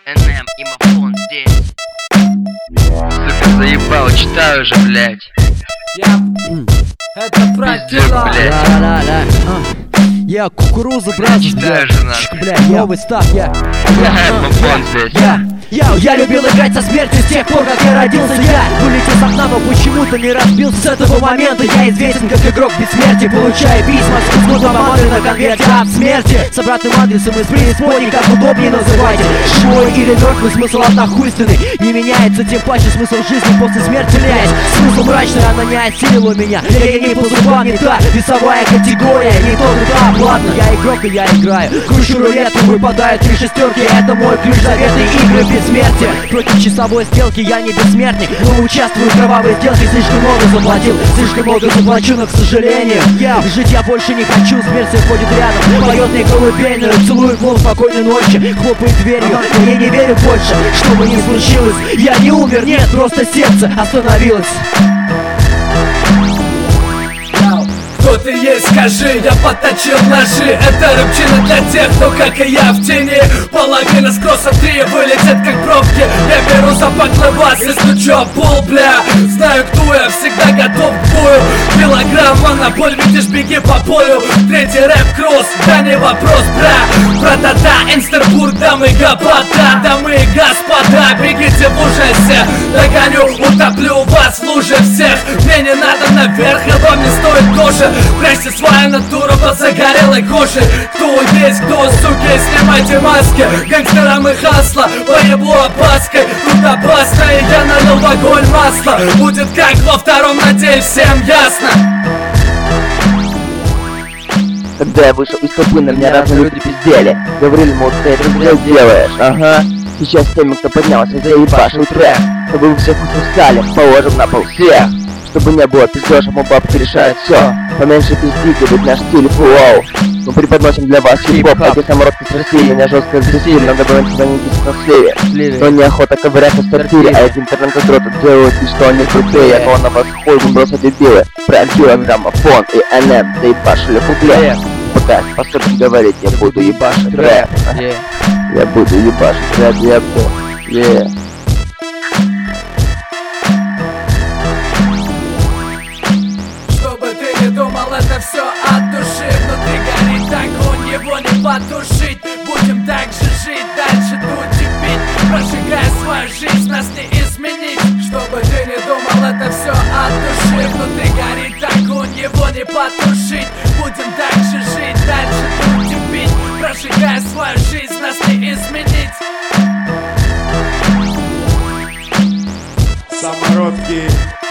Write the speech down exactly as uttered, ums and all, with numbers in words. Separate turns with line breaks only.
эн эм и Мафон здесь. Сука, заебал, читаю уже, блять.
Я... Это про дела.
блядь.
Да, да, да. Я кукурузу, брат.
Читаю же, нахуй.
Бля, новый став, я...
Мафон здесь.
Я... Я, я любил играть со смертью с тех пор, как я родился. Я вылетел с окна, но почему-то не разбился. С этого момента я известен как игрок бессмертия. Получая письма с кусмутом аманды на конверте от смерти. С обратным адресом из преисподней, как удобнее называйте. Живой или мертвый, смысл однохуйственный. Не меняется, тем паче смысл жизни после смерти, блять. Смысл мрачный, она не осилила меня. Я ей не по зубам, не та весовая категория. Не тот этап, ладно, я игрок и я играю. Кручу рулетку, выпадают три шестерки. Это мой ключ заветной игры бессмертия. Против часовой сделки я не бессмертник, но участвую в кровавой сделке. Слишком много заплатил, слишком много заплачу, но к сожалению я жить я больше не хочу. Смерть ходит рядом, поет мне колыбельную, целует в лоб спокойной ночи, хлопает дверью. Но я не верю больше, что бы ни случилось. Я не умер, нет, просто сердце остановилось.
Кто ты есть, скажи, я подточил ножи. Это рыбчина для тех, кто, как и я, в тени. Половина с кросса три вылетит, как пробки. Я беру за баклавас и стучу об пол, бля. Знаю, кто я, всегда готов к бою. Килограмма на боль, видишь, беги по полю. Третий рэп-кросс, да не вопрос, бля. Про-та-та, Инстербург, дамы и господа. Дамы и господа, бегите в ужасе. Догоню, утоплю вас в луже всех. Мне не надо наверх, а вам не стоит тоже. Прячьте свою натуру под загорелой кожей. Кто есть, кто, суки, снимайте маски. Гангстерам и хасла, поебу опаской. Тут опасно, и я налил в огонь масло. Будет как во втором, надеюсь, всем ясно.
Когда я вышел из толпы, на меня разные люди пиздели. Говорили, мол, ты это зря делаешь. Ага. Сейчас теми, кто поднялся, заебашил трек. Чтобы вы всех усосали, положим на пол всех. Чтобы не было пиздежа, мы бабки решают все. Поменьше пиздите, ведь наш стиль флоу. Мы преподносим для вас хип-хоп, как и самородки с России. Меня жестко взяли, надо было звонить на сливе. Но неохота ковырять на стартире, а эти интернет-идроты делают, и что они крутые. А то на вас хуй, вы просто дебилы. Про килограммофон и эн эм заебашили куплет. Пока я способен говорить, я буду ебашить рэп. Я буду ебашить рэп, я буду, yeah.
Думал, это все от души. Внутри горит огонь, его не потушить. Будем так же жить, дальше тут и пить. Прожигая свою жизнь, нас не изменить. Чтобы ты не думал, это все от души. Внутри горит огонь, его не потушить. Будем так же жить, дальше тут и пить. Прожигая свою жизнь, нас не изменить.
Самородки.